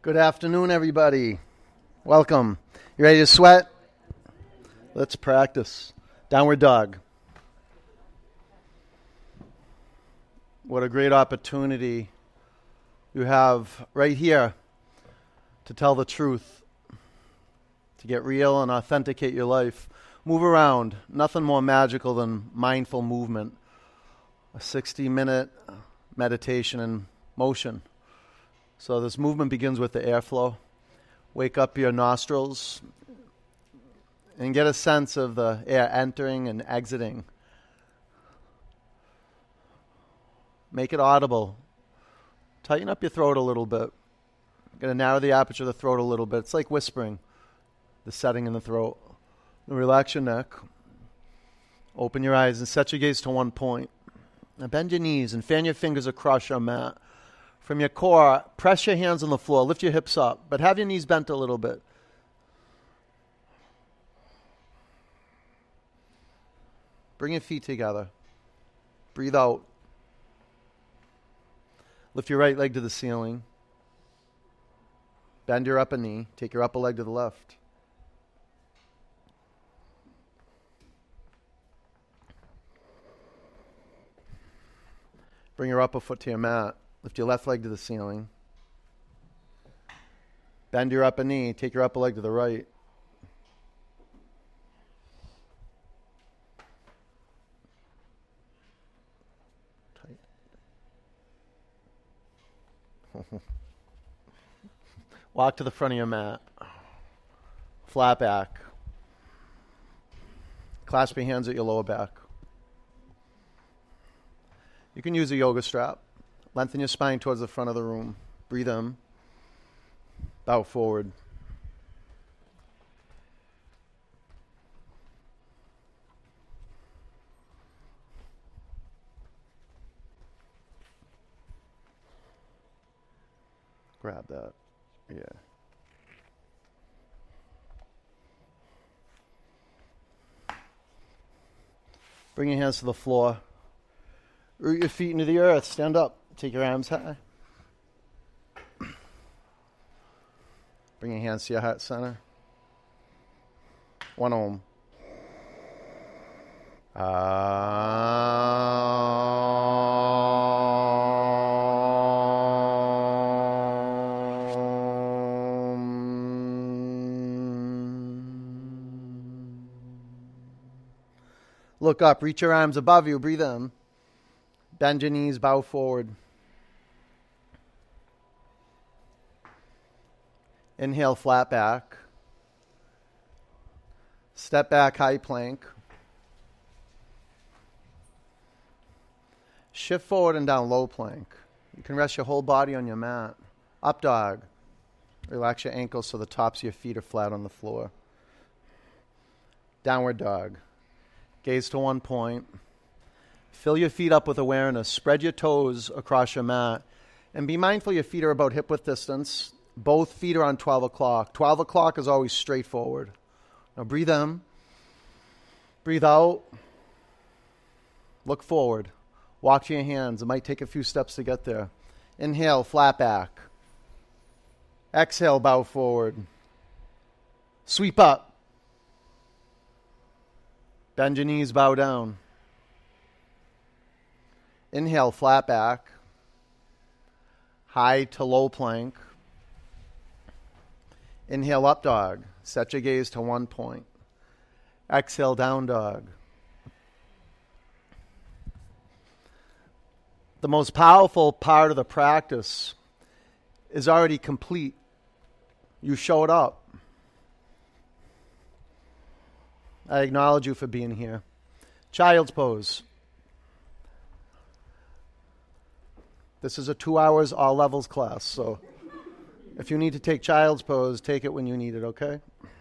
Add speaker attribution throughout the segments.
Speaker 1: Good afternoon, everybody. Welcome. You ready to sweat? Let's practice. Downward dog. What a great opportunity you have right here to tell the truth, to get real and authenticate your life. Move around. Nothing more magical than mindful movement. A 60-minute meditation in motion. So this movement begins with the airflow. Wake up your nostrils and get a sense of the air entering and exiting. Make it audible. Tighten up your throat a little bit. Going to narrow the aperture of the throat a little bit. It's like whispering, the setting in the throat. Relax your neck. Open your eyes and set your gaze to one point. Now bend your knees and fan your fingers across your mat. From your core, press your hands on the floor. Lift your hips up, but have your knees bent a little bit. Bring your feet together. Breathe out. Lift your right leg to the ceiling. Bend your upper knee. Take your upper leg to the left. Bring your upper foot to your mat. Lift your left leg to the ceiling. Bend your upper knee. Take your upper leg to the right. Tight. Walk to the front of your mat. Flat back. Clasp your hands at your lower back. You can use a yoga strap. Lengthen your spine towards the front of the room. Breathe in. Bow forward. Grab that. Yeah. Bring your hands to the floor. Root your feet into the earth. Stand up. Take your arms high. Bring your hands to your heart center. One Om. Look up. Reach your arms above you. Breathe in. Bend your knees. Bow forward. Inhale, flat back. Step back, high plank. Shift forward and down, low plank. You can rest your whole body on your mat. Up dog. Relax your ankles so the tops of your feet are flat on the floor. Downward dog. Gaze to one point. Fill your feet up with awareness. Spread your toes across your mat. And be mindful your feet are about hip-width distance. Both feet are on 12 o'clock. 12 o'clock is always straightforward. Now breathe in. Breathe out. Look forward. Walk to your hands. It might take a few steps to get there. Inhale, flat back. Exhale, bow forward. Sweep up. Bend your knees, bow down. Inhale, flat back. High to low plank. Inhale, up dog. Set your gaze to one point. Exhale, down dog. The most powerful part of the practice is already complete. You showed up. I acknowledge you for being here. Child's pose. This is a 2 hours all levels class, so if you need to take child's pose, take it when you need it, okay?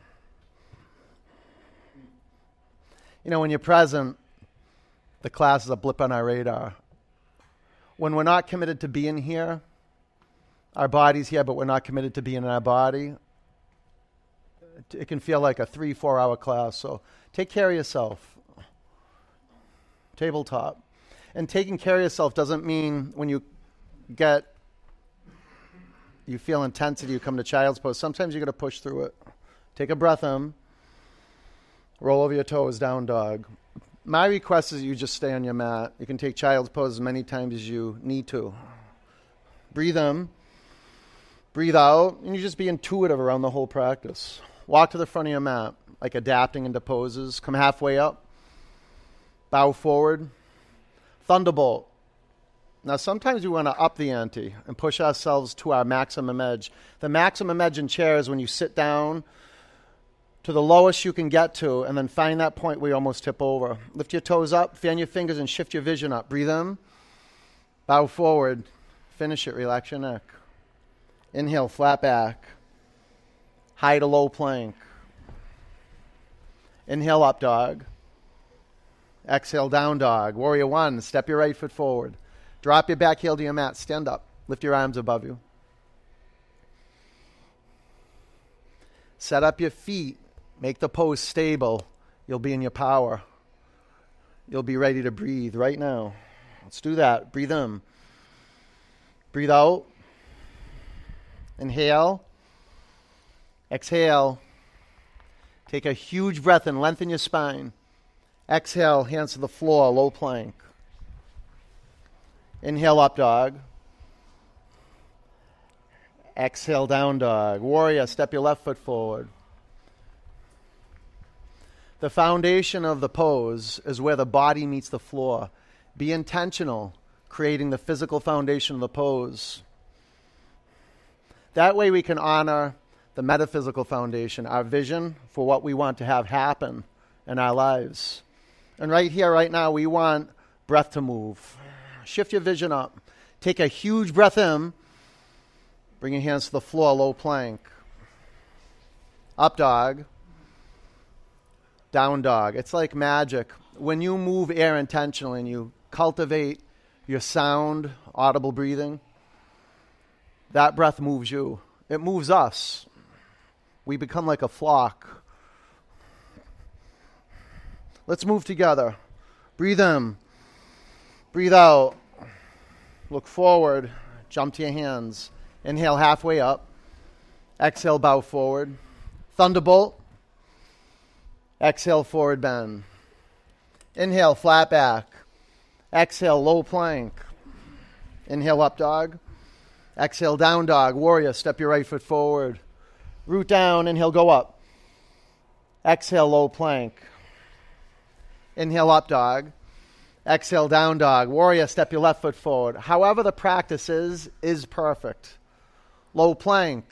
Speaker 1: You know, when you're present, the class is a blip on our radar. When we're not committed to being here, our body's here, but we're not committed to being in our body, it can feel like a 3-4 hour class. So take care of yourself. Tabletop. And taking care of yourself doesn't mean when you get You feel intensity, you come to child's pose. Sometimes you got to push through it. Take a breath in. Roll over your toes, down dog. My request is you just stay on your mat. You can take child's pose as many times as you need to. Breathe in. Breathe out. And you just be intuitive around the whole practice. Walk to the front of your mat, like adapting into poses. Come halfway up. Bow forward. Thunderbolt. Now, sometimes we want to up the ante and push ourselves to our maximum edge. The maximum edge in chair is when you sit down to the lowest you can get to and then find that point where you almost tip over. Lift your toes up, fan your fingers, and shift your vision up. Breathe in. Bow forward. Finish it. Relax your neck. Inhale, flat back. High to low plank. Inhale, up dog. Exhale, down dog. Warrior one. Step your right foot forward. Drop your back heel to your mat. Stand up. Lift your arms above you. Set up your feet. Make the pose stable. You'll be in your power. You'll be ready to breathe right now. Let's do that. Breathe in. Breathe out. Inhale. Exhale. Take a huge breath and lengthen your spine. Exhale, hands to the floor, low plank. Inhale, up dog. Exhale, down dog. Warrior, step your left foot forward. The foundation of the pose is where the body meets the floor. Be intentional, creating the physical foundation of the pose. That way we can honor the metaphysical foundation, our vision for what we want to have happen in our lives. And right here, right now, we want breath to move. Shift your vision up. Take a huge breath in. Bring your hands to the floor, low plank. Up dog. Down dog. It's like magic. When you move air intentionally and you cultivate your sound, audible breathing, that breath moves you. It moves us. We become like a flock. Let's move together. Breathe in. Breathe out. Look forward. Jump to your hands. Inhale halfway up. Exhale, bow forward. Thunderbolt. Exhale, forward bend. Inhale, flat back. Exhale, low plank. Inhale, up dog. Exhale, down dog. Warrior, step your right foot forward. Root down. Inhale, go up. Exhale, low plank. Inhale, up dog. Exhale, down dog. Warrior, step your left foot forward. However the practice is perfect. Low plank.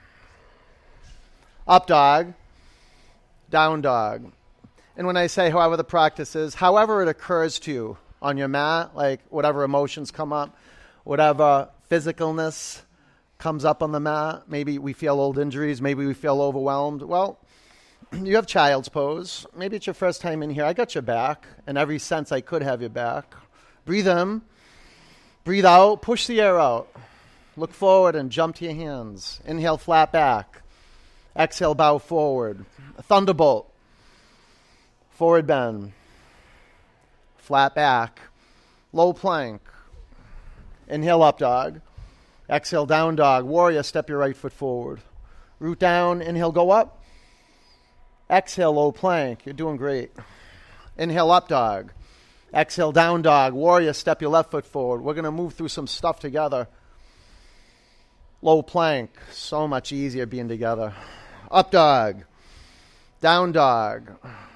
Speaker 1: Up dog. Down dog. And when I say however the practice is, however it occurs to you on your mat, like whatever emotions come up, whatever physicalness comes up on the mat, maybe we feel old injuries, maybe we feel overwhelmed. Well, you have child's pose. Maybe it's your first time in here. I got your back. In every sense, I could have your back. Breathe in. Breathe out. Push the air out. Look forward and jump to your hands. Inhale, flat back. Exhale, bow forward. Thunderbolt. Forward bend. Flat back. Low plank. Inhale, up dog. Exhale, down dog. Warrior, step your right foot forward. Root down. Inhale, go up. Exhale, low plank. You're doing great. Inhale, up dog. Exhale, down dog. Warrior, step your left foot forward. We're going to move through some stuff together. Low plank. So much easier being together. Up dog. Down dog.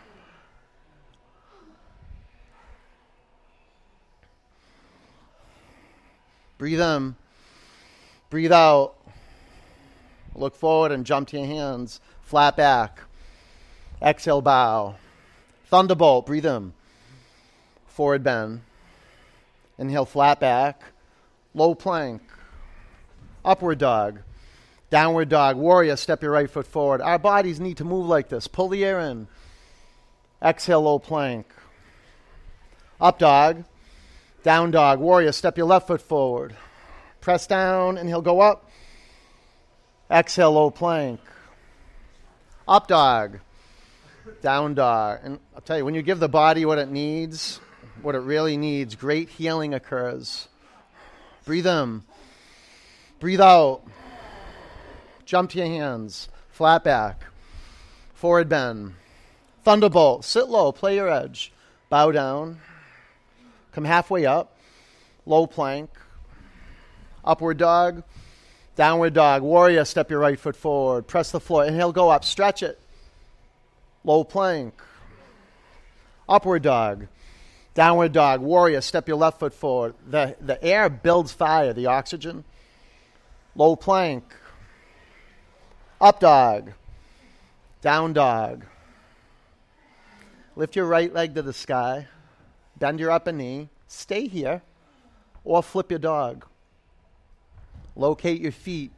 Speaker 1: Breathe in. Breathe out. Look forward and jump to your hands. Flat back. Exhale, bow. Thunderbolt. Breathe in. Forward bend. Inhale, flat back. Low plank. Upward dog. Downward dog. Warrior, step your right foot forward. Our bodies need to move like this. Pull the air in. Exhale, low plank. Up dog. Down dog. Warrior, step your left foot forward. Press down. Inhale, go up. Exhale, low plank. Up dog. Down dog. And I'll tell you, when you give the body what it needs, what it really needs, great healing occurs. Breathe in. Breathe out. Jump to your hands. Flat back. Forward bend. Thunderbolt. Sit low. Play your edge. Bow down. Come halfway up. Low plank. Upward dog. Downward dog. Warrior. Step your right foot forward. Press the floor. Inhale, go up. Stretch it. Low plank. Upward dog. Downward dog. Warrior. Step your left foot forward. The air builds fire, the oxygen. Low plank. Up dog. Down dog. Lift your right leg to the sky. Bend your upper knee. Stay here. Or flip your dog. Locate your feet.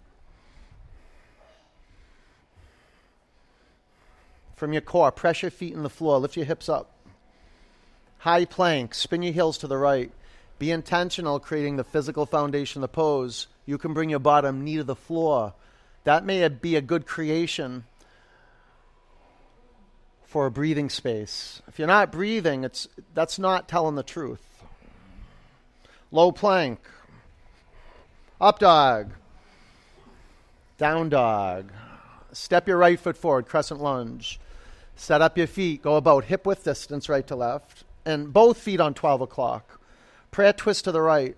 Speaker 1: From your core, press your feet in the floor. Lift your hips up. High plank. Spin your heels to the right. Be intentional creating the physical foundation of the pose. You can bring your bottom knee to the floor. That may be a good creation for a breathing space. If you're not breathing, that's not telling the truth. Low plank. Up dog. Down dog. Step your right foot forward, crescent lunge. Set up your feet. Go about hip width distance, right to left. And both feet on 12 o'clock. Prayer twist to the right.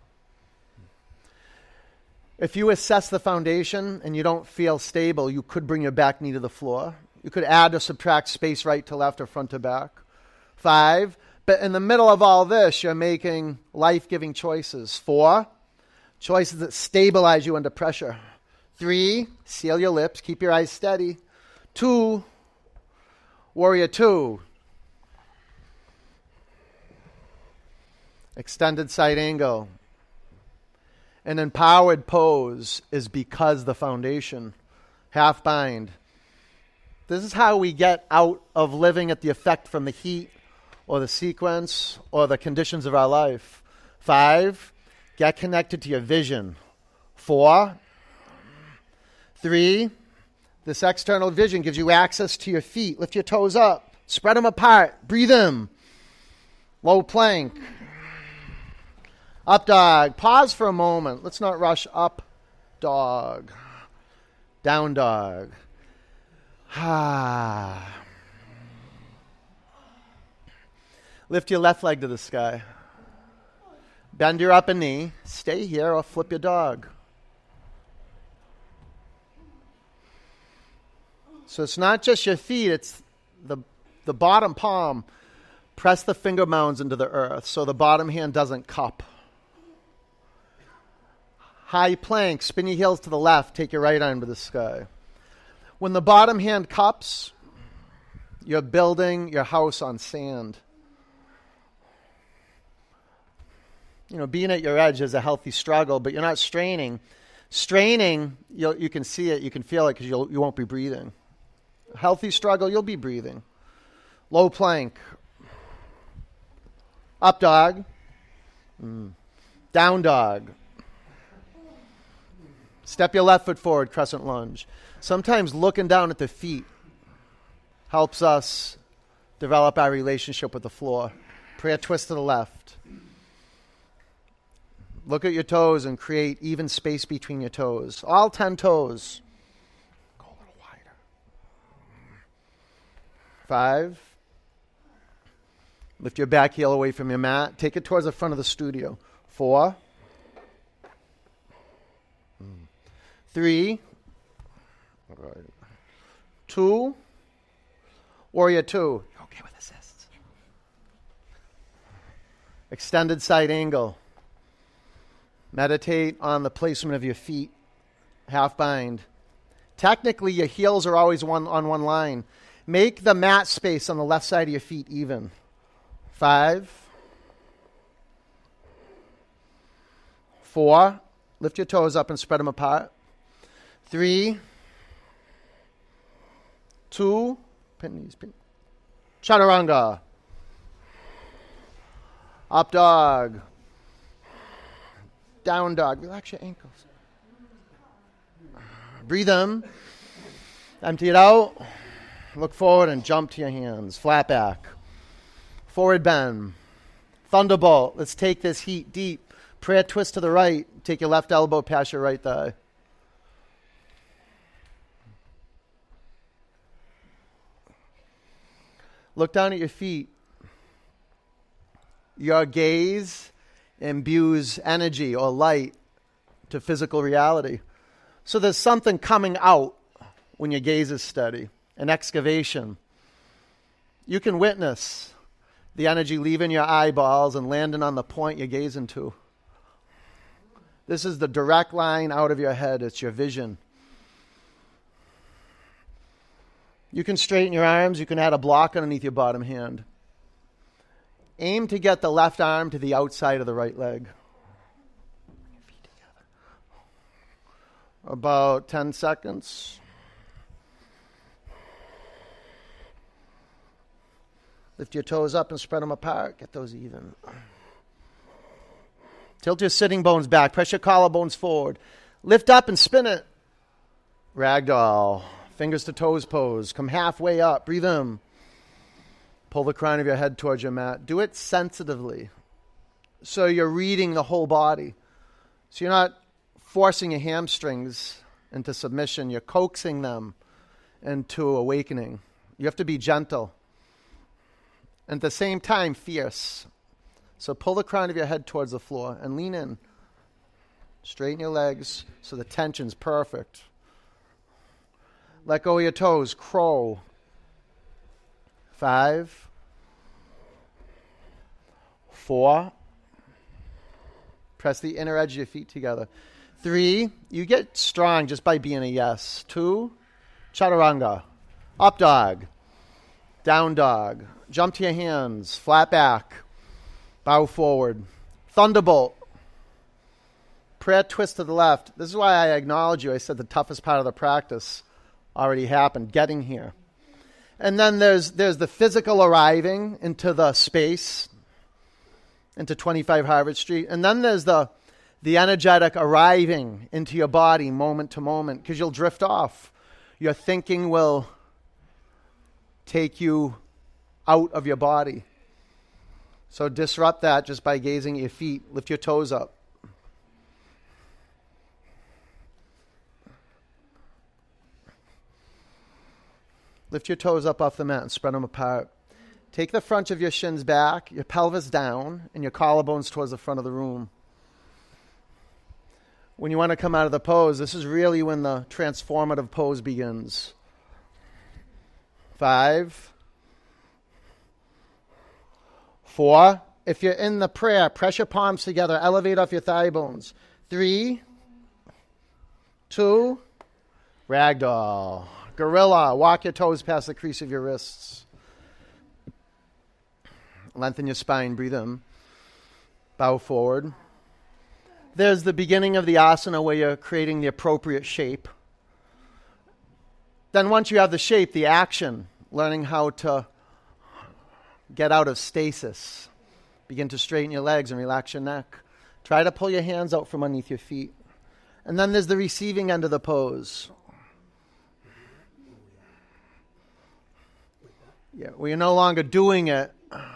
Speaker 1: If you assess the foundation and you don't feel stable, you could bring your back knee to the floor. You could add or subtract space right to left or front to back. 5. But in the middle of all this, you're making life-giving choices. 4. Choices that stabilize you under pressure. 3. Seal your lips. Keep your eyes steady. 2. Warrior 2. Extended side angle. An empowered pose is because the foundation. Half bind. This is how we get out of living at the effect from the heat or the sequence or the conditions of our life. 5, get connected to your vision. 4, 3, this external vision gives you access to your feet. Lift your toes up. Spread them apart. Breathe in. Low plank. Up dog. Pause for a moment. Let's not rush. Up dog. Down dog. Lift your left leg to the sky. Bend your upper knee. Stay here or flip your dog. So it's not just your feet, it's the bottom palm. Press the finger mounds into the earth so the bottom hand doesn't cup. High plank, spin your heels to the left, take your right arm to the sky. When the bottom hand cups, you're building your house on sand. You know, being at your edge is a healthy struggle, but you're not straining. Straining, you can see it, you can feel it because you won't be breathing. Healthy struggle, you'll be breathing. Low plank. Up dog. Down dog. Step your left foot forward, crescent lunge. Sometimes looking down at the feet helps us develop our relationship with the floor. Prayer twist to the left. Look at your toes and create even space between your toes. All 10 toes. Go a little wider. 5. Lift your back heel away from your mat. Take it towards the front of the studio. 4. 3. 2. Warrior 2. You're okay with assists. Extended side angle. Meditate on the placement of your feet. Half bind. Technically, your heels are always on one line. Make the mat space on the left side of your feet even. 5. 4. Lift your toes up and spread them apart. 3. 2. Pin knees. Chaturanga. Up dog. Down dog. Relax your ankles. Breathe in. Empty it out. Look forward and jump to your hands. Flat back. Forward bend. Thunderbolt. Let's take this heat deep. Prayer twist to the right. Take your left elbow past your right thigh. Look down at your feet. Your gaze imbues energy or light to physical reality. So there's something coming out when your gaze is steady, an excavation. You can witness the energy leaving your eyeballs and landing on the point you're gazing to. This is the direct line out of your head. It's your vision. You can straighten your arms. You can add a block underneath your bottom hand. Aim to get the left arm to the outside of the right leg. About 10 seconds. Lift your toes up and spread them apart. Get those even. Tilt your sitting bones back. Press your collarbones forward. Lift up and spin it. Ragdoll. Fingers to toes pose. Come halfway up. Breathe in. Pull the crown of your head towards your mat. Do it sensitively. So you're reading the whole body. So you're not forcing your hamstrings into submission. You're coaxing them into awakening. You have to be gentle. And at the same time, fierce. So pull the crown of your head towards the floor and lean in. Straighten your legs so the tension's perfect. Let go of your toes. Crow. 5, 4. Press the inner edge of your feet together. 3, you get strong just by being a yes. 2, chaturanga. Up dog. Down dog. Jump to your hands. Flat back. Bow forward. Thunderbolt. Prayer twist to the left. This is why I acknowledge you. I said the toughest part of the practice already happened, getting here. And then there's the physical arriving into the space, into 25 Harvard Street. And then there's the energetic arriving into your body moment to moment, because you'll drift off. Your thinking will take you out of your body. So disrupt that just by gazing at your feet. Lift your toes up. Lift your toes up off the mat and spread them apart. Take the front of your shins back, your pelvis down, and your collarbones towards the front of the room. When you want to come out of the pose, this is really when the transformative pose begins. 5, 4. If you're in the prayer, press your palms together. Elevate off your thigh bones. 3, 2, ragdoll. Gorilla. Walk your toes past the crease of your wrists. Lengthen your spine. Breathe in. Bow forward. There's the beginning of the asana where you're creating the appropriate shape. Then once you have the shape, the action, learning how to get out of stasis. Begin to straighten your legs and relax your neck. Try to pull your hands out from underneath your feet. And then there's the receiving end of the pose. Yeah, where you're no longer doing it.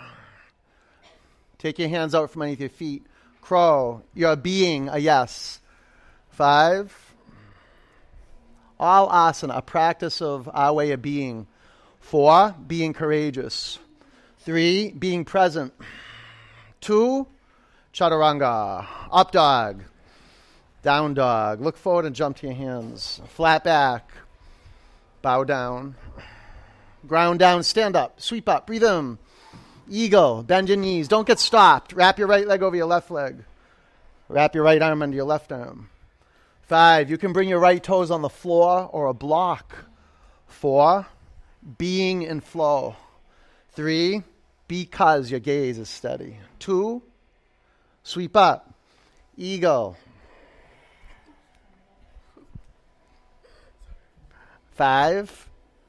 Speaker 1: Take your hands out from underneath your feet. Crow. You're being a yes. 5. All asana, a practice of our way of being. 4, being courageous. 3, being present. 2, chaturanga. Up dog. Down dog. Look forward and jump to your hands. Flat back. Bow down. Ground down, stand up, sweep up, breathe in. Eagle, bend your knees, don't get stopped. Wrap your right leg over your left leg. Wrap your right arm under your left arm. 5, you can bring your right toes on the floor or a block. 4, being in flow. 3, because your gaze is steady. 2, sweep up, eagle. 5,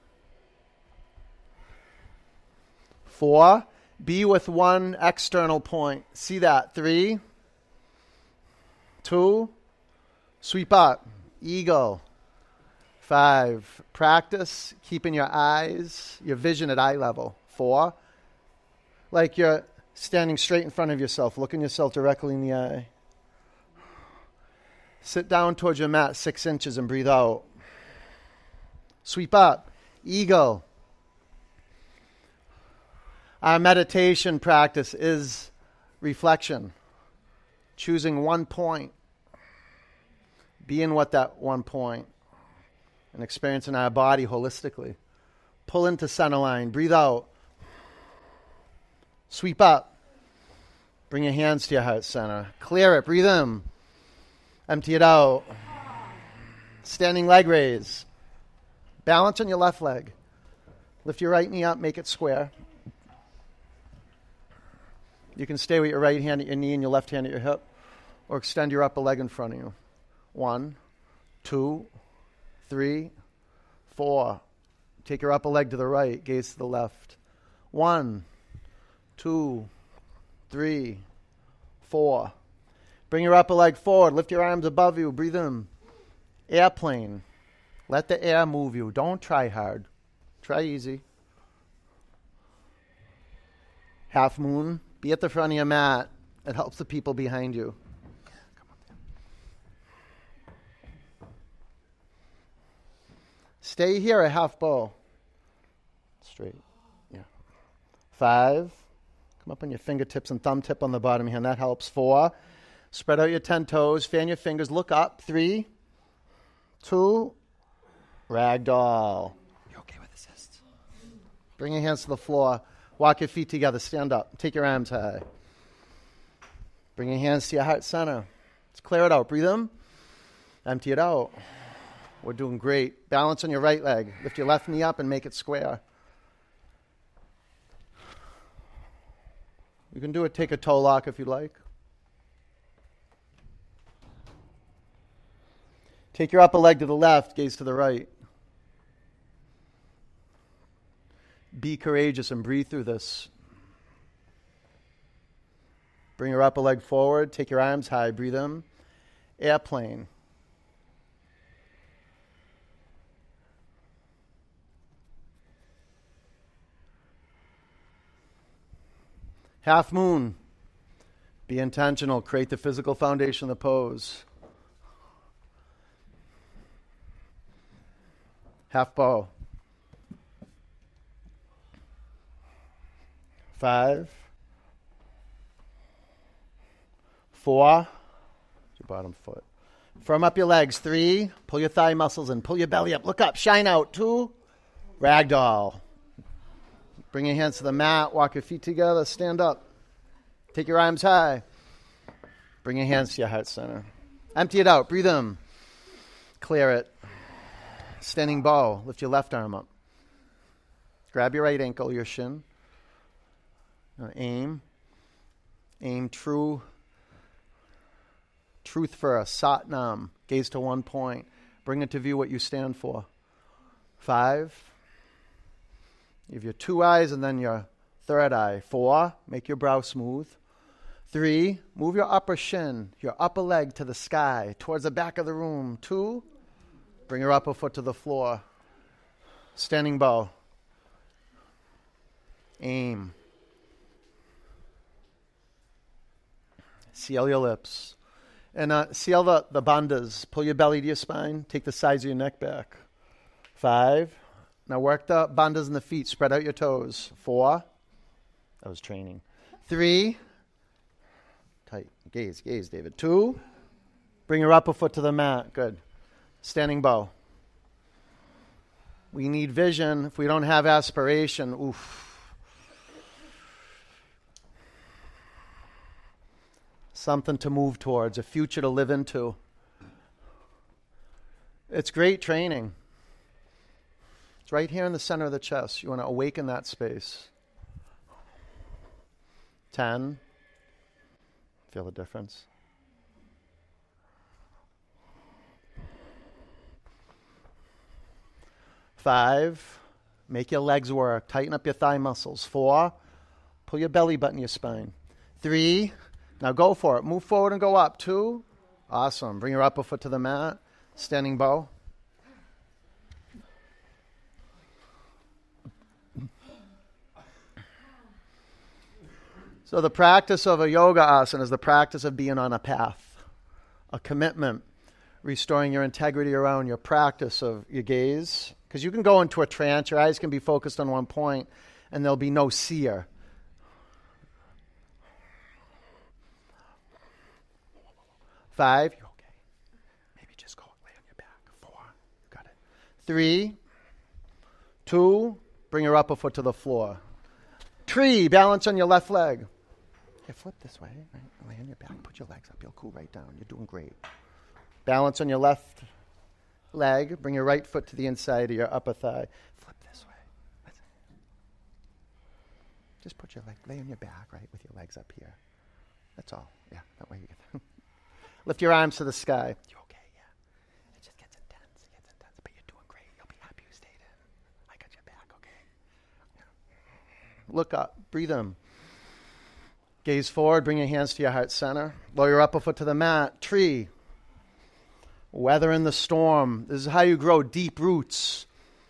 Speaker 1: 4, be with one external point. See that? 3, 2, sweep up, eagle. 5, practice keeping your eyes, your vision at eye level. 4, like you're standing straight in front of yourself, looking yourself directly in the eye. Sit down towards your mat 6 inches and breathe out. Sweep up, eagle. Our meditation practice is reflection, choosing one point, being what that one point, and experiencing our body holistically. Pull into center line, breathe out, sweep up, bring your hands to your heart center, clear it, breathe in, empty it out, standing leg raise, balance on your left leg, lift your right knee up, make it square. You can stay with your right hand at your knee and your left hand at your hip, or extend your upper leg in front of you. 1, 2, 3, 4. Take your upper leg to the right, gaze to the left. 1, 2, 3, 4. Bring your upper leg forward, lift your arms above you, breathe in. Airplane. Let the air move you. Don't try hard. Try easy. Half moon. Be at the front of your mat. It helps the people behind you. Stay here, a half bow. Straight. Yeah. 5. Come up on your fingertips and thumb tip on the bottom hand. That helps. 4. Spread out your 10 toes. Fan your fingers. Look up. 3, 2. Ragdoll.
Speaker 2: You okay with assists?
Speaker 1: Bring your hands to the floor. Walk your feet together. Stand up. Take your arms high. Bring your hands to your heart center. Let's clear it out. Breathe in. Empty it out. We're doing great. Balance on your right leg. Lift your left knee up and make it square. You can do it. Take a toe lock if you like. Take your upper leg to the left. Gaze to the right. Be courageous and breathe through this. Bring your upper leg forward. Take your arms high. Breathe in. Airplane. Half moon. Be intentional. Create the physical foundation of the pose. Half bow. 5, 4, your bottom foot. Firm up your legs. 3, pull your thigh muscles in. Pull your belly up. Look up. Shine out. 2, ragdoll. Bring your hands to the mat. Walk your feet together. Stand up. Take your arms high. Bring your hands to your heart center. Empty it out. Breathe in. Clear it. Standing bow. Lift your left arm up. Grab your right ankle, your shin. Aim true. Truth first. Sat Nam. Gaze to one point. Bring it to view what you stand for. 5. You have your 2 eyes and then your third eye. 4. Make your brow smooth. 3. Move your upper shin, your upper leg to the sky, towards the back of the room. 2. Bring your upper foot to the floor. Standing bow. Aim. Seal your lips. And seal the bandhas. Pull your belly to your spine. Take the sides of your neck back. 5. Now work the bandhas in the feet. Spread out your toes. 4. That was training. 3. Tight. Gaze, David. 2. Bring your upper foot to the mat. Good. Standing bow. We need vision. If we don't have aspiration, oof. Something to move towards, a future to live into. It's great training. It's right here in the center of the chest. You want to awaken that space. 10. Feel the difference? 5. Make your legs work. Tighten up your thigh muscles. 4. Pull your belly button to your spine. 3. Now go for it. Move forward and go up. 2. Awesome. Bring your upper foot to the mat. Standing bow. So the practice of a yoga asana is the practice of being on a path, a commitment, restoring your integrity around your practice of your gaze. Because you can go into a trance, your eyes can be focused on one point, and there'll be no seer. 5. You're okay. Maybe just go lay on your back. 4. Got it. 3, 2. Bring your upper foot to the floor. Tree. Balance on your left leg. Hey, flip this way. Right? Lay on your back. Put your legs up. You'll cool right down. You're doing great. Balance on your left leg. Bring your right foot to the inside of your upper thigh. Flip this way. Just put your leg, lay on your back, right, with your legs up here. That's all. Yeah, that way you get. Lift your arms to the sky. You okay? Yeah. It just gets intense. But you're doing great. You'll be happy you stayed in. I got your back, okay? Yeah. Look up. Breathe in. Gaze forward. Bring your hands to your heart center. Lower your upper foot to the mat. Tree. Weather in the storm. This is how you grow deep roots.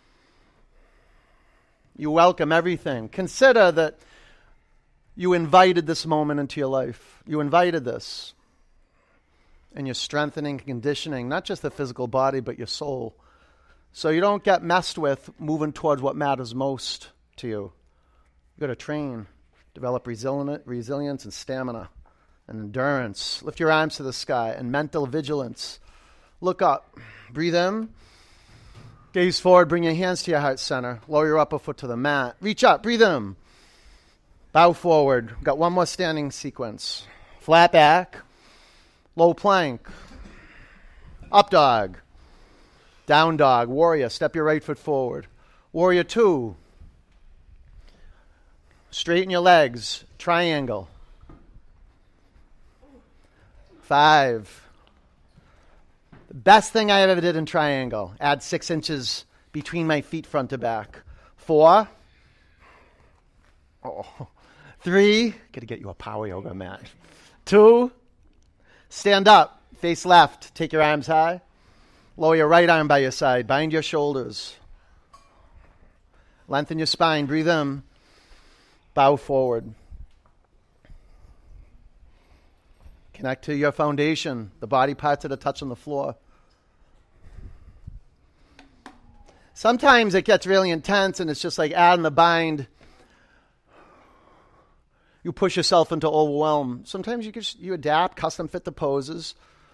Speaker 1: You welcome everything. Consider that you invited this moment into your life. You invited this. And you're strengthening, conditioning, not just the physical body, but your soul. So you don't get messed with moving towards what matters most to you. You've got to train, develop resilience and stamina and endurance. Lift your arms to the sky and mental vigilance. Look up. Breathe in. Gaze forward. Bring your hands to your heart center. Lower your upper foot to the mat. Reach up. Breathe in. Bow forward. Got one more standing sequence. Flat back. Low plank. Up dog. Down dog. Warrior. Step your right foot forward. Warrior 2. Straighten your legs. Triangle. 5. The best thing I ever did in triangle. Add 6 inches between my feet front to back. 4. 3. Got to get you a power yoga mat. 2. Stand up. Face left. Take your arms high. Lower your right arm by your side. Bind your shoulders. Lengthen your spine. Breathe in. Bow forward. Connect to your foundation, the body parts that are touching the floor. Sometimes it gets really intense and it's just like adding the bind. You push yourself into overwhelm. Sometimes you adapt, custom fit the poses.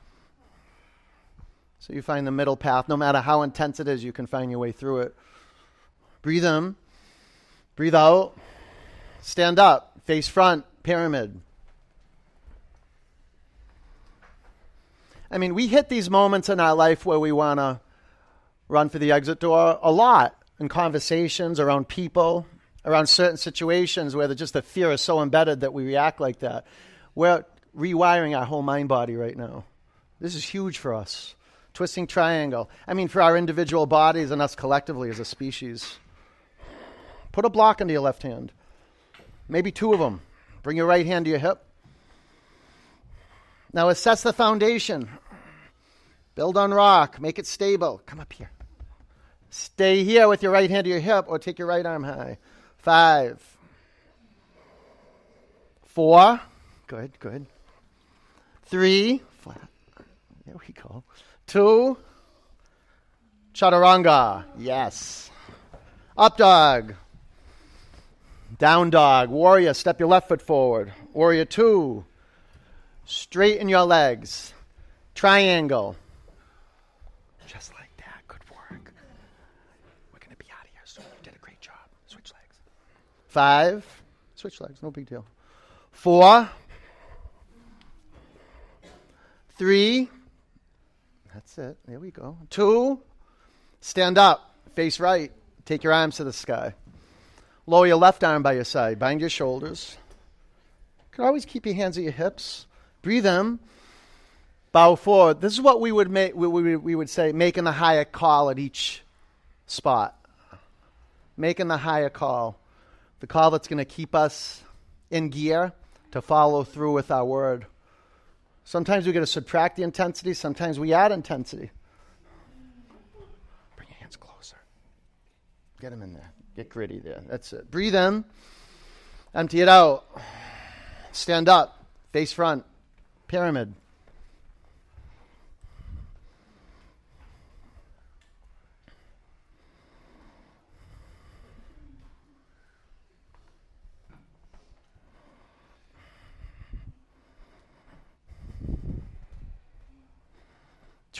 Speaker 1: So you find the middle path. No matter how intense it is, you can find your way through it. Breathe in. Breathe out. Stand up. Face front. Pyramid. I mean, we hit these moments in our life where we want to run for the exit door a lot in conversations, around people, around certain situations where the fear is so embedded that we react like that. We're rewiring our whole mind body right now. This is huge for us. Twisting triangle. I mean, for our individual bodies and us collectively as a species. Put a block into your left hand. Maybe 2 of them. Bring your right hand to your hip. Now assess the foundation. Build on rock. Make it stable. Come up here. Stay here with your right hand to your hip or take your right arm high. 5. 4. Good. 3. Flat. There we go. 2. Chaturanga. Yes. Up dog. Down dog. Warrior. Step your left foot forward. Warrior 2. Straighten your legs. Triangle. Just like that. Good work. We're going to be out of here soon. You did a great job. Switch legs. 5. Switch legs. No big deal. 4. 3. That's it. There we go. 2. Stand up. Face right. Take your arms to the sky. Lower your left arm by your side. Bind your shoulders. You can always keep your hands at your hips. Breathe in. Bow forward. This is what we would make. We would say making the higher call at each spot. Making the higher call. The call that's going to keep us in gear to follow through with our word. Sometimes we got to subtract the intensity. Sometimes we add intensity. Bring your hands closer. Get them in there. Get gritty there. That's it. Breathe in. Empty it out. Stand up. Face front. Pyramid.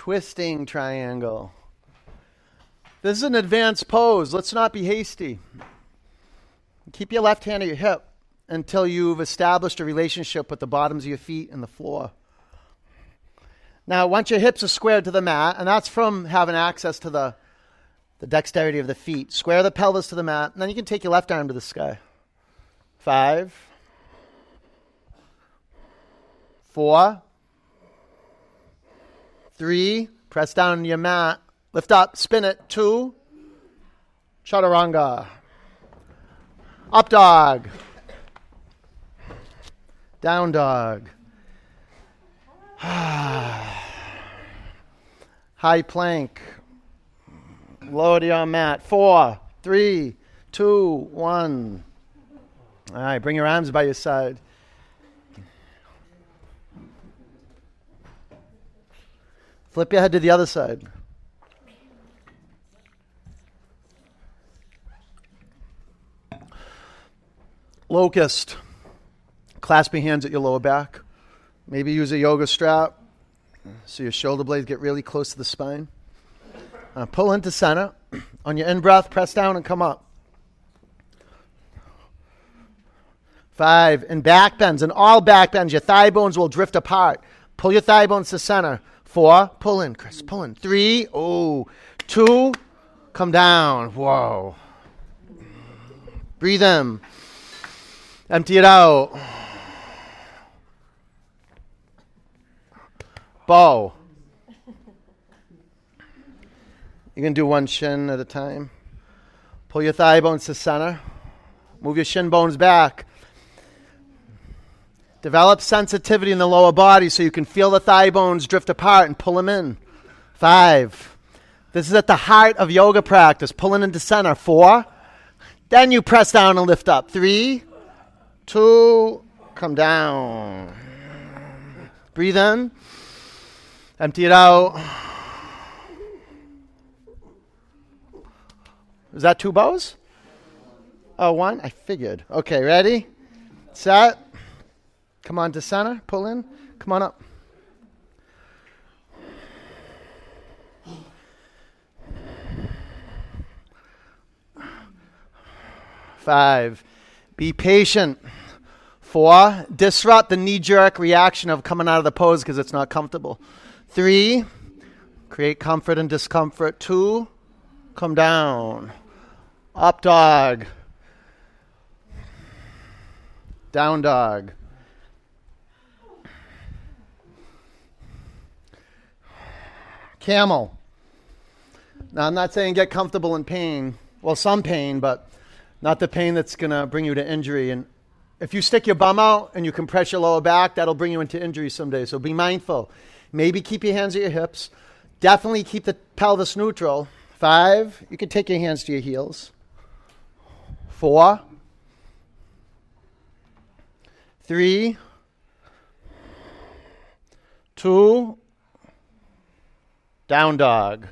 Speaker 1: Twisting triangle. This is an advanced pose. Let's not be hasty. Keep your left hand at your hip until you've established a relationship with the bottoms of your feet and the floor. Now, once your hips are squared to the mat, and that's from having access to the dexterity of the feet, square the pelvis to the mat, and then you can take your left arm to the sky. 5, 4, 3, press down on your mat, lift up, spin it, 2, chaturanga, up dog, down dog, high plank, lower to your mat, 4, 3, 2, 1. All right, bring your arms by your side. Flip your head to the other side. Locust. Clasp your hands at your lower back. Maybe use a yoga strap so your shoulder blades get really close to the spine. Pull into center. On your in-breath, press down and come up. 5, in back bends, in all back bends, your thigh bones will drift apart. Pull your thigh bones to center. 4, pull in, Chris, pull in. 3, 2, come down. Whoa. Breathe in. Empty it out. Bow. You can do one shin at a time. Pull your thigh bones to center. Move your shin bones back. Develop sensitivity in the lower body so you can feel the thigh bones drift apart and pull them in. 5. This is at the heart of yoga practice. Pulling into center. 4. Then you press down and lift up. 3, 2, come down. Breathe in. Empty it out. Is that 2 bows? Oh, 1? I figured. Okay, ready? Set. Come on to center. Pull in. Come on up. Five, be patient. 4, disrupt the knee-jerk reaction of coming out of the pose because it's not comfortable. 3, create comfort and discomfort. 2, come down. Up dog. Down dog. Camel. Now, I'm not saying get comfortable in pain. Well, some pain, but not the pain that's going to bring you to injury. And if you stick your bum out and you compress your lower back, that'll bring you into injury someday. So be mindful. Maybe keep your hands at your hips. Definitely keep the pelvis neutral. 5, you can take your hands to your heels. 4, 3, 2, down dog.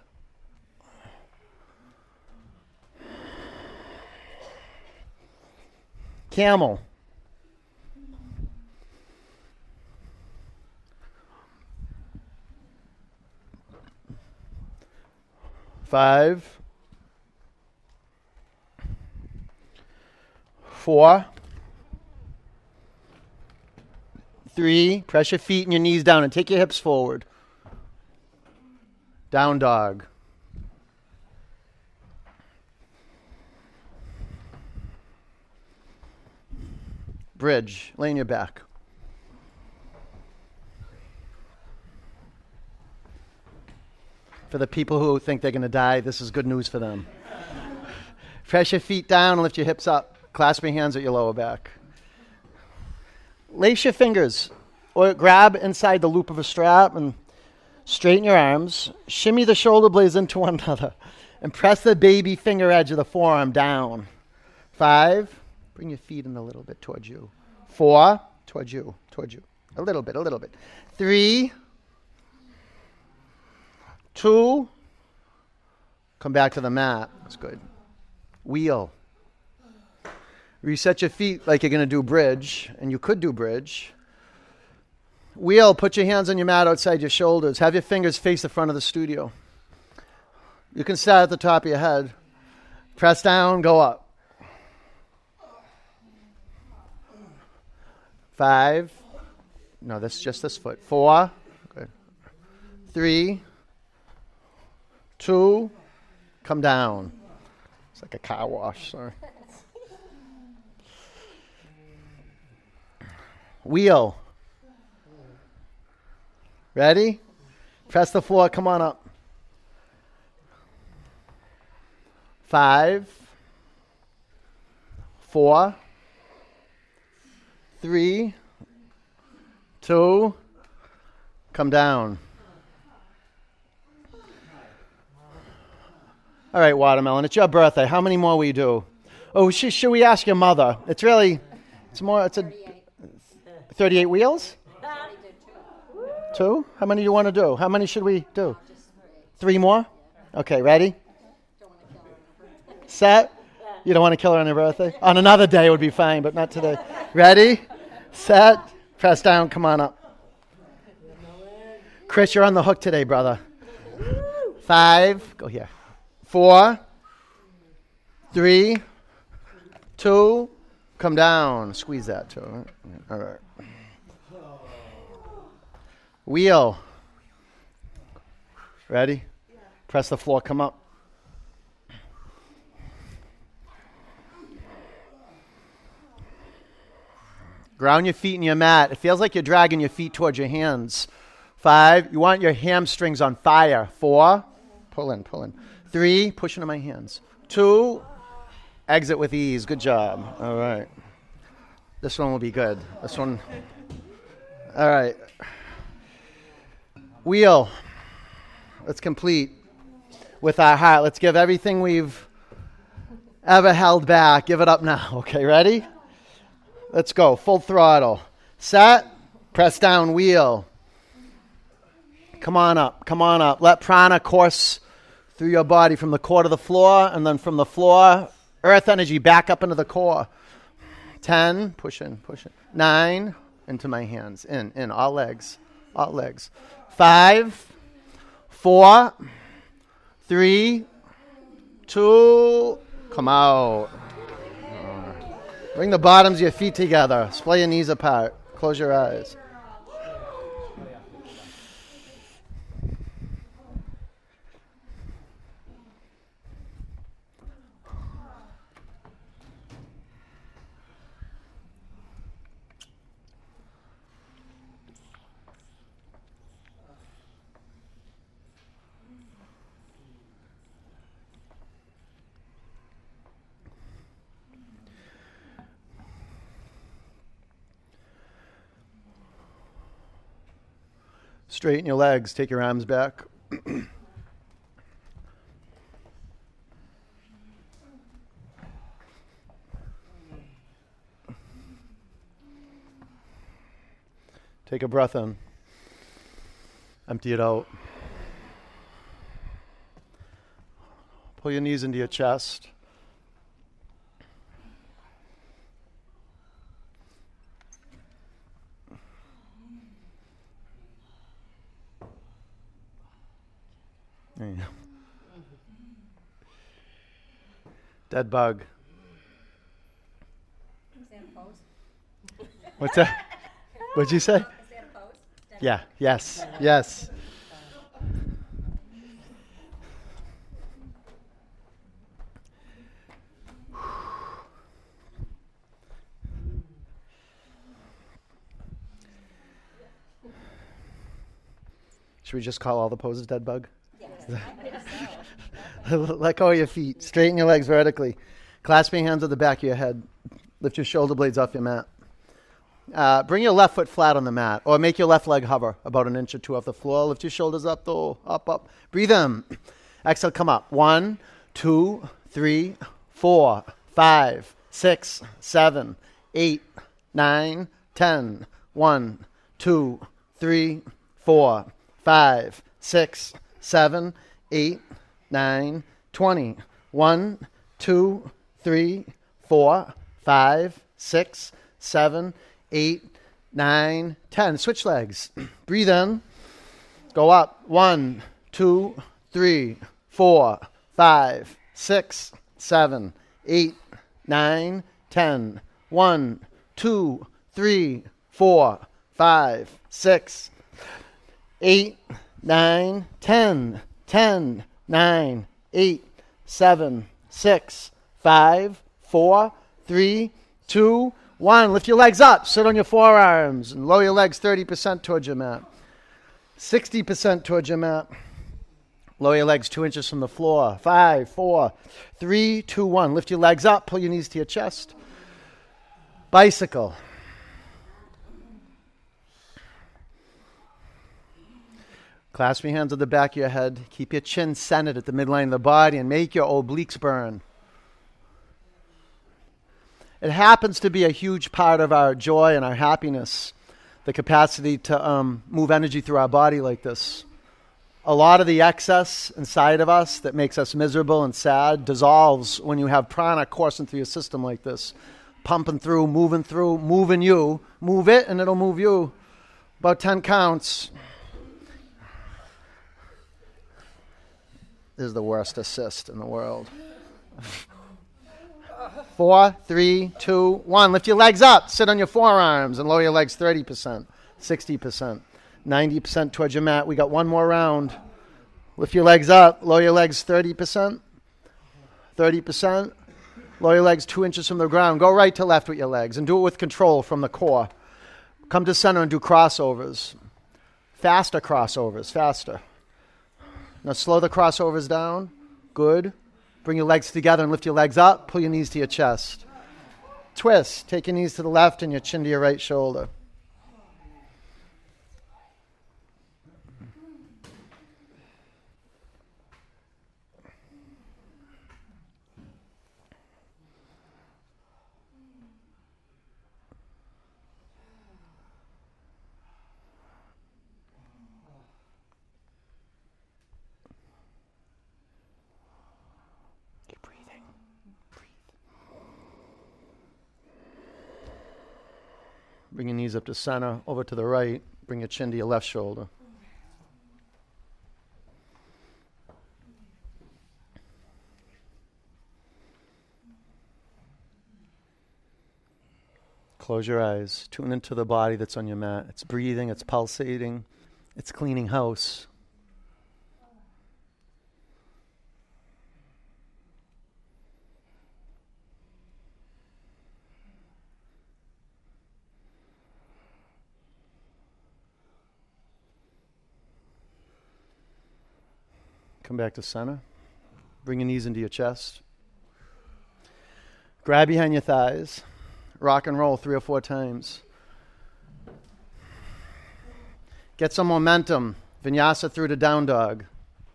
Speaker 1: Camel. 5, 4, 3, press your feet and your knees down and take your hips forward. Down dog. Bridge, lay on your back. For the people who think they're going to die, this is good news for them. Press your feet down and lift your hips up. Clasp your hands at your lower back. Lace your fingers or grab inside the loop of a strap and straighten your arms. Shimmy the shoulder blades into one another and press the baby finger edge of the forearm down. 5, bring your feet in a little bit towards you. 4, towards you. A little bit. 3, 2, come back to the mat. That's good. Wheel. Reset your feet like you're going to do bridge, and you could do bridge. Wheel, put your hands on your mat outside your shoulders. Have your fingers face the front of the studio. You can start at the top of your head. Press down, go up. 5. No, that's just this foot. 4. Good. 3. 2. Come down. It's like a car wash, sorry. Wheel. Ready? Press the floor, come on up. 5, 4, 3, 2, come down. All right, Watermelon, it's your birthday. How many more will you do? Oh, should we ask your mother? It's a 38 wheels? 2? How many do you want to do? How many should we do? 3 more? Okay, ready? Set. You don't want to kill her on her birthday? On another day would be fine, but not today. Ready? Set. Press down. Come on up. Chris, you're on the hook today, brother. 5. Go here. 4. 3. 2. Come down. Squeeze that too. All right. Wheel. Ready? Press the floor. Come up. Ground your feet in your mat. It feels like you're dragging your feet towards your hands. 5. You want your hamstrings on fire. 4. Pull in. 3. Push into my hands. 2. Exit with ease. Good job. All right. This one will be good. This one. All right. Wheel. Let's complete with our heart. Let's give everything we've ever held back. Give it up now. Okay, ready? Let's go. Full throttle. Set. Press down. Wheel. Come on up. Let prana course through your body from the core to the floor, and then from the floor, earth energy back up into the core. 10. Push in. 9. Into my hands. In. All legs. 5. 4. 3. 2. Come out. Bring the bottoms of your feet together. Splay your knees apart. Close your eyes. Straighten your legs. Take your arms back. Take a breath in. Empty it out. Pull your knees into your chest. Dead bug.
Speaker 2: Is that a pose?
Speaker 1: What's that? What'd you say?
Speaker 2: Is that a pose?
Speaker 1: Yeah. Yes. Should we just call all the poses dead bug?
Speaker 2: Yes.
Speaker 1: Let go of your feet. Straighten your legs vertically. Clasp your hands at the back of your head. Lift your shoulder blades off your mat. Bring your left foot flat on the mat, or make your left leg hover about an inch or 2 off the floor. Lift your shoulders up, though. Up. Breathe in. Exhale, come up. 1, 2, 3, 4, 5, 6, 7, 8, 9, 10. 1, 2, 3, 4, 5, 6, 7, 8, 9, 20. 1, 2, 3, 4, 5, 6, 7, 8, 9, 10. Switch legs. Breathe in. Go up. 1, 2, 3, 4, 5, 6, 7, 8, 9, 10. 1, 2, 3, 4, 5, 6, 8, 9, 10. 10, 9, 8, 7, 6, 5, 4, 3, 2, 1. Lift your legs up. Sit on your forearms and lower your legs 30% towards your mat. 60% towards your mat. Lower your legs 2 inches from the floor. 5, 4, 3, 2, 1. Lift your legs up. Pull your knees to your chest. Bicycle. Clasp your hands at the back of your head. Keep your chin centered at the midline of the body and make your obliques burn. It happens to be a huge part of our joy and our happiness, the capacity to move energy through our body like this. A lot of the excess inside of us that makes us miserable and sad dissolves when you have prana coursing through your system like this. Pumping through, moving you. Move it and it'll move you. About 10 counts. This is the worst assist in the world. 4, 3, 2, 1. Lift your legs up. Sit on your forearms and lower your legs 30%, 60%, 90% towards your mat. We got one more round. Lift your legs up. Lower your legs 30%, 30%. Lower your legs 2 inches from the ground. Go right to left with your legs and do it with control from the core. Come to center and do crossovers. Faster crossovers, faster. Now slow the crossovers down. Good. Bring your legs together and lift your legs up. Pull your knees to your chest. Twist. Take your knees to the left and your chin to your right shoulder. Bring your knees up to center, over to the right. Bring your chin to your left shoulder. Close your eyes. Tune into the body that's on your mat. It's breathing, it's pulsating, it's cleaning house. Come back to center. Bring your knees into your chest. Grab behind your thighs. Rock and roll 3 or 4 times. Get some momentum. Vinyasa through to down dog.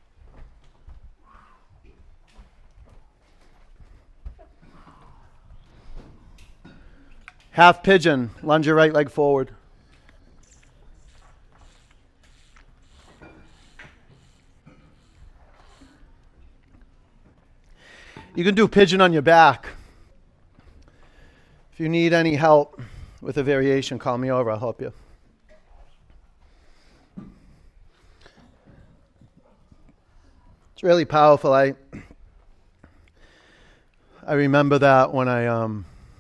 Speaker 1: Half pigeon. Lunge your right leg forward. You can do pigeon on your back. If you need any help with a variation, call me over. I'll help you. It's really powerful. I remember that when I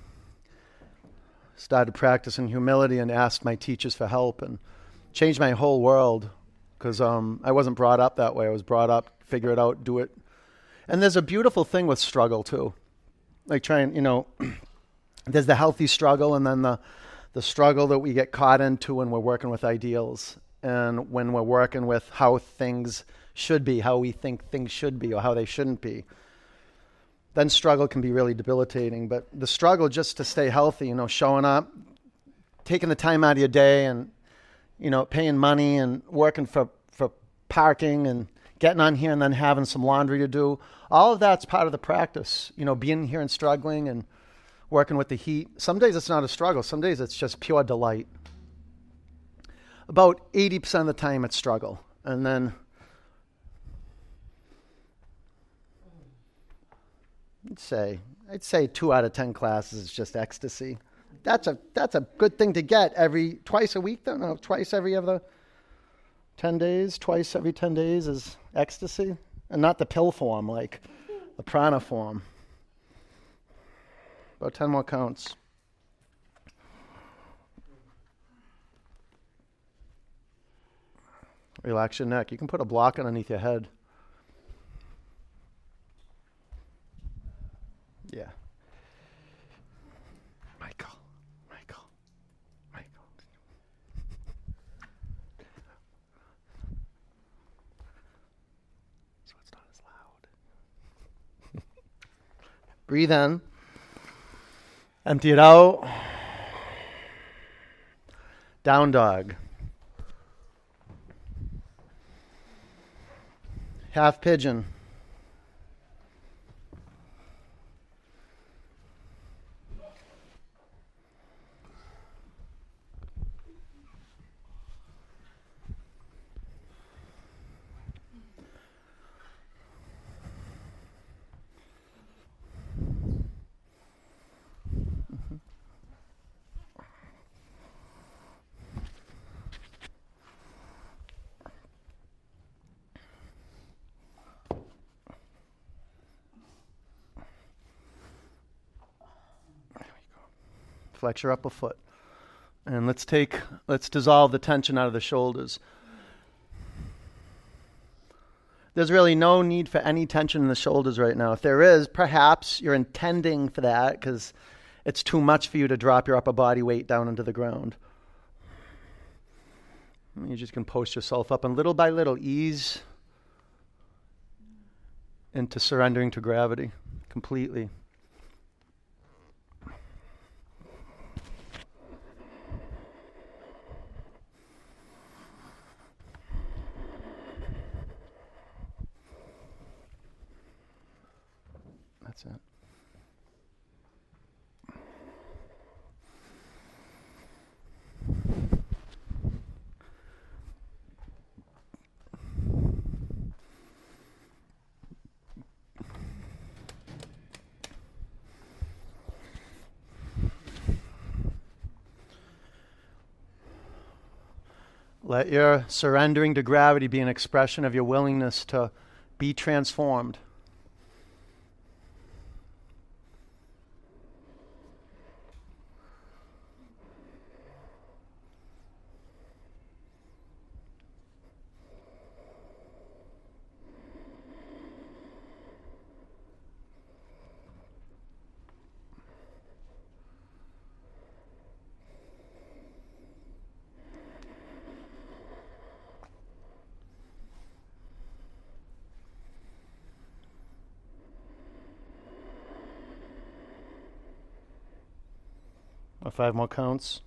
Speaker 1: started practicing humility and asked my teachers for help and changed my whole world because I wasn't brought up that way. I was brought up, figure it out, do it. And there's a beautiful thing with struggle, too. Like trying, there's the healthy struggle and then the struggle that we get caught into when we're working with ideals and when we're working with how things should be, how we think things should be or how they shouldn't be. Then struggle can be really debilitating. But the struggle just to stay healthy, showing up, taking the time out of your day and, paying money and working for parking and getting on here and then having some laundry to do. All of that's part of the practice, being here and struggling and working with the heat. Some days it's not a struggle. Some days it's just pure delight. About 80% of the time it's struggle. And then I'd say 2 out of 10 classes is just ecstasy. That's a good thing to get twice a week, though? No, twice every other 10 days, twice every 10 days is ecstasy. And not the pill form, like the prana form. About 10 more counts. Relax your neck. You can put a block underneath your head. Yeah. Michael. So it's not as loud. Breathe in. Empty it out. Down dog. Half pigeon. Flex your upper foot. And let's dissolve the tension out of the shoulders. There's really no need for any tension in the shoulders right now. If there is, perhaps you're intending for that because it's too much for you to drop your upper body weight down into the ground. You just can post yourself up and little by little ease into surrendering to gravity completely. That's it. Let your surrendering to gravity be an expression of your willingness to be transformed. Or 5 more counts.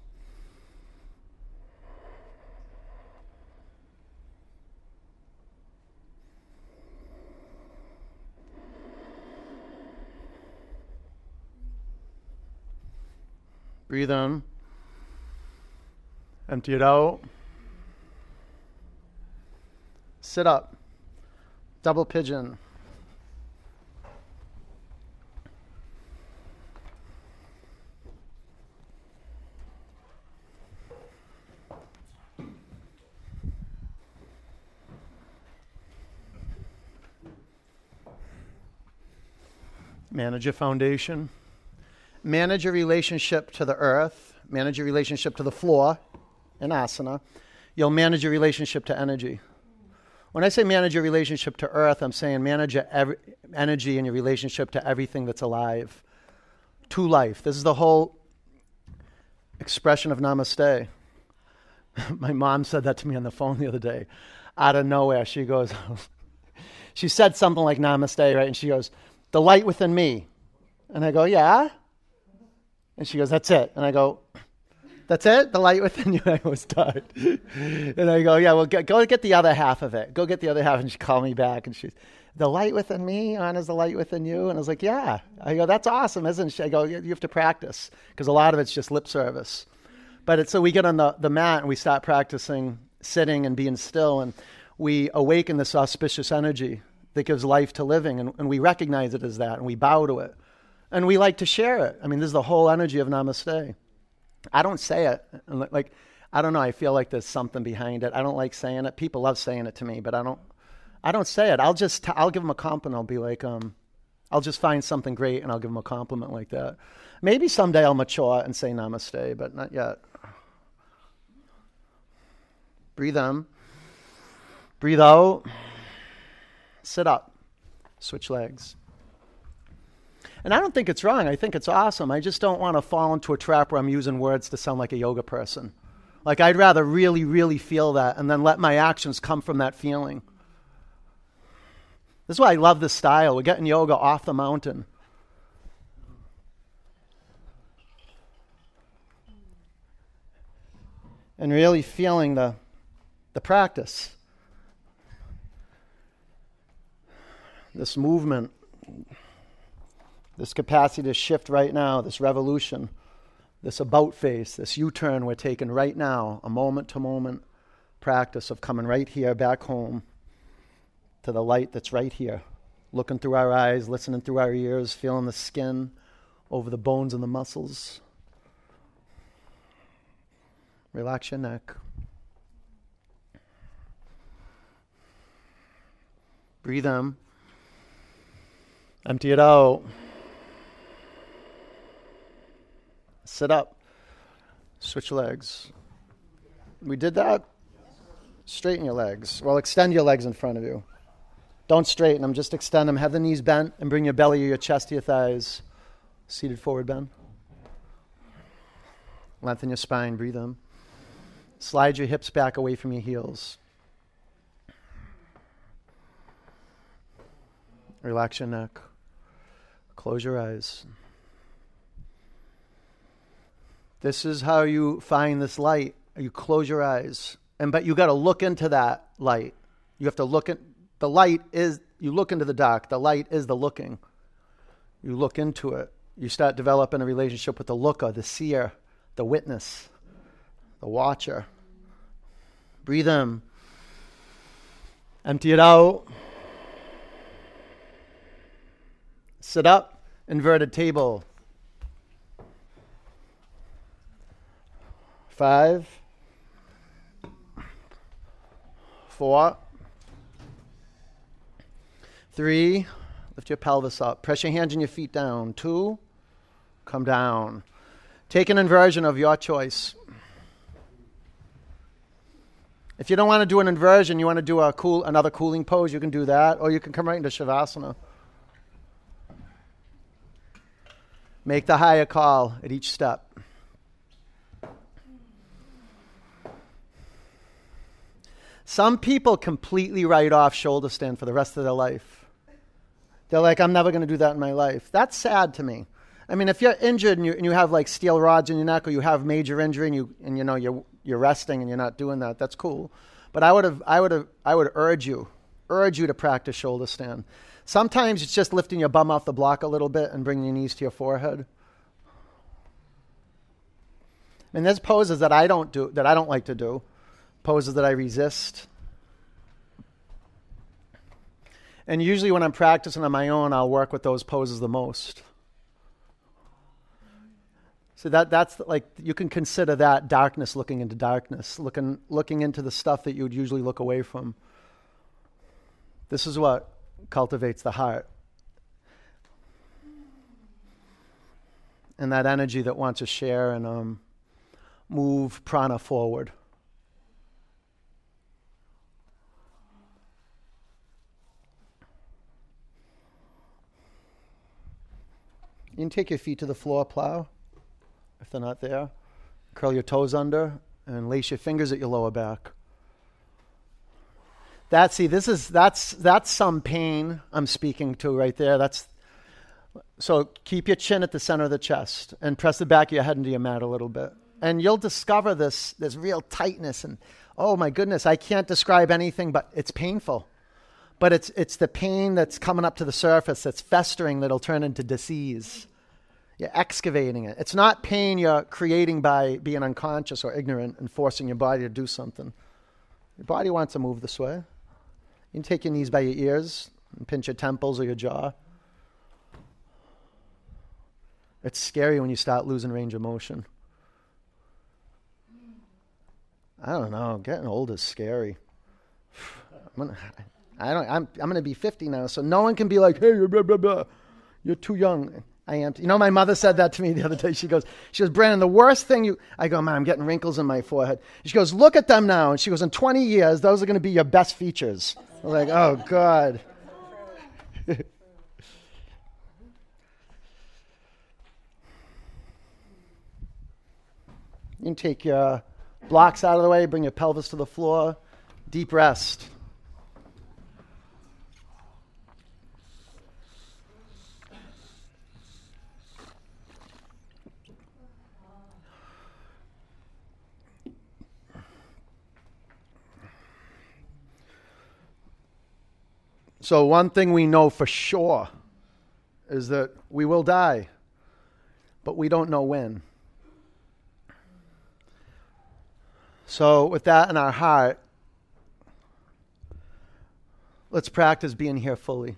Speaker 1: Breathe in. Empty it out. Sit up. Double pigeon. Manage your foundation. Manage your relationship to the earth. Manage your relationship to the floor in asana. You'll manage your relationship to energy. When I say manage your relationship to earth, I'm saying manage your energy and your relationship to everything that's alive, to life. This is the whole expression of namaste. My mom said that to me on the phone the other day. Out of nowhere, she goes, she said something like namaste, right? And she goes, the light within me. And I go, yeah? And she goes, that's it. And I go, that's it? The light within you? I was tired. And I go, yeah, well, go get the other half of it. Go get the other half. And she called me back and she's, the light within me honors the light within you. And I was like, yeah. I go, that's awesome, isn't it? I go, you have to practice because a lot of it's just lip service. But so we get on the mat and we start practicing sitting and being still. And we awaken this auspicious energy that gives life to living, and we recognize it as that, and we bow to it. And we like to share it. I mean, this is the whole energy of namaste. I don't say it. Like, I don't know. I feel like there's something behind it. I don't like saying it. People love saying it to me, but I don't say it. I'll give them a compliment. I'll be like, I'll just find something great and I'll give them a compliment like that. Maybe someday I'll mature and say namaste, but not yet. Breathe in. Breathe out. Sit up. Switch legs. And I don't think it's wrong. I think it's awesome. I just don't want to fall into a trap where I'm using words to sound like a yoga person. Like, I'd rather really, really feel that and then let my actions come from that feeling. This is why I love this style. We're getting yoga off the mountain. And really feeling the practice. This movement. This capacity to shift right now, this revolution, this about face, this U-turn we're taking right now, a moment-to-moment practice of coming right here, back home, to the light that's right here, looking through our eyes, listening through our ears, feeling the skin over the bones and the muscles. Relax your neck. Breathe in. Empty it out. Sit up. Switch legs. We did that? Straighten your legs. Well, extend your legs in front of you. Don't straighten them, just extend them. Have the knees bent and bring your belly or your chest to your thighs. Seated forward bend. Lengthen your spine. Breathe in. Slide your hips back away from your heels. Relax your neck. Close your eyes. This is how you find this light. You close your eyes. But you got to look into that light. You have to look at the light is, you look into the dark. The light is the looking. You look into it. You start developing a relationship with the looker, the seer, the witness, the watcher. Breathe in. Empty it out. Sit up. Inverted table. 5, 4, 3, lift your pelvis up. Press your hands and your feet down. 2, come down. Take an inversion of your choice. If you don't want to do an inversion, you want to do another cooling pose, you can do that, or you can come right into Shavasana. Make the higher call at each step. Some people completely write off shoulder stand for the rest of their life. They're like, I'm never going to do that in my life. That's sad to me. I mean, if you're injured and you have like steel rods in your neck, or you have major injury and you're resting and you're not doing that, that's cool. But I would urge you to practice shoulder stand. Sometimes it's just lifting your bum off the block a little bit and bringing your knees to your forehead. And there's poses that I don't like to do. Poses that I resist. And usually when I'm practicing on my own, I'll work with those poses the most. So that's like, you can consider that darkness looking into darkness, looking into the stuff that you would usually look away from. This is what cultivates the heart. And that energy that wants to share and move prana forward. You can take your feet to the floor, plow, if they're not there. Curl your toes under and lace your fingers at your lower back. That's some pain I'm speaking to right there. So keep your chin at the center of the chest and press the back of your head into your mat a little bit. And you'll discover this real tightness and, oh my goodness, I can't describe anything, but it's painful. But it's the pain that's coming up to the surface that's festering that'll turn into disease. You're excavating it. It's not pain you're creating by being unconscious or ignorant and forcing your body to do something. Your body wants to move this way. You can take your knees by your ears and pinch your temples or your jaw. It's scary when you start losing range of motion. I don't know. Getting old is scary. I'm gonna be 50 now, so no one can be like, hey, blah, blah, blah. You're too young. I am. You know, my mother said that to me the other day. She goes, Brandon, the worst thing I go, Mom, I'm getting wrinkles in my forehead. She goes, look at them now. And she goes, in 20 years, those are going to be your best features. I'm like, oh, God. You can take your blocks out of the way, bring your pelvis to the floor, deep rest. So one thing we know for sure is that we will die, but we don't know when. So with that in our heart, let's practice being here fully.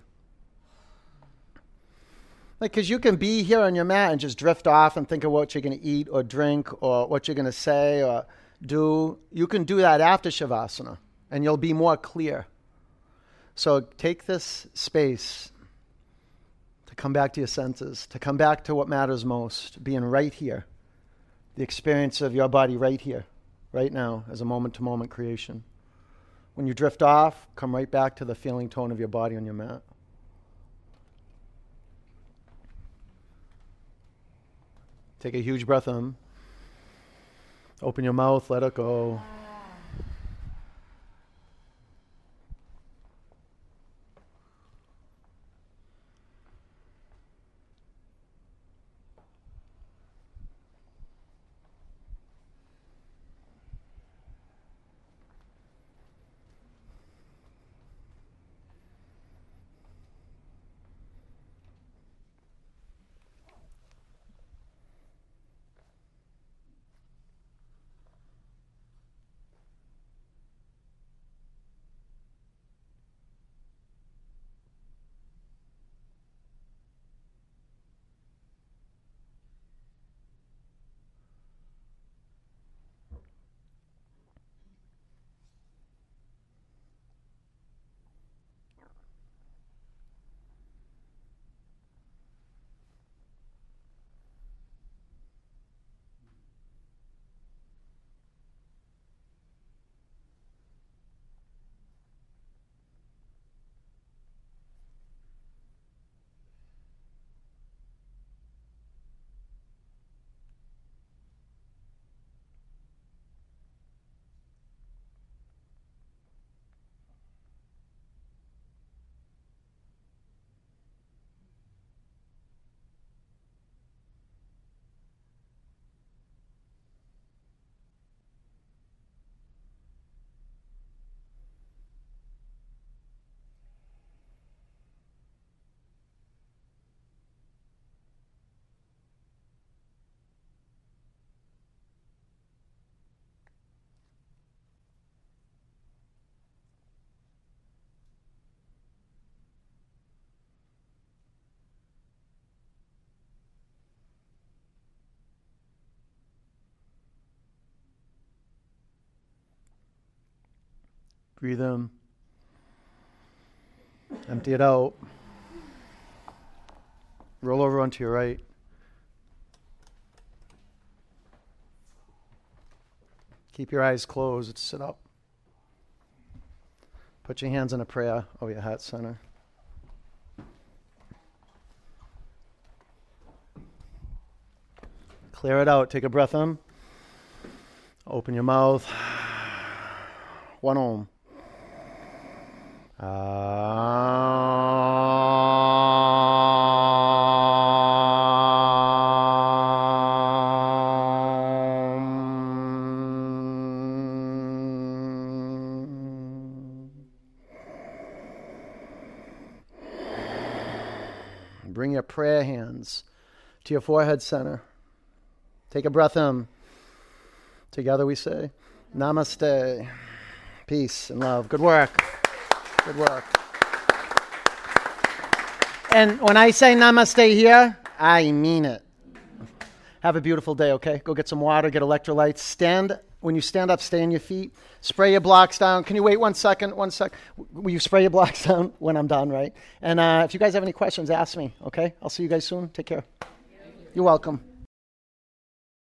Speaker 1: Because you can be here on your mat and just drift off and think of what you're going to eat or drink or what you're going to say or do. You can do that after Shavasana, and you'll be more clear. So take this space to come back to your senses, to come back to what matters most, being right here, the experience of your body right here, right now, as a moment-to-moment creation. When you drift off, come right back to the feeling tone of your body on your mat. Take a huge breath in. Open your mouth, let it go. Breathe in. Empty it out. Roll over onto your right. Keep your eyes closed. Sit up. Put your hands in a prayer over your heart center. Clear it out. Take a breath in. Open your mouth. One Om. Bring your prayer hands to your forehead center. Take a breath in. Together we say, Namaste. Peace and love. Good work. Good work. And when I say namaste here, I mean it. Have a beautiful day, okay? Go get some water, get electrolytes. Stand When you stand up, stay on your feet. Spray your blocks down. Can you wait 1 second? Will you spray your blocks down when I'm done, right? And if you guys have any questions, ask me, okay? I'll see you guys soon. Take care. You're welcome.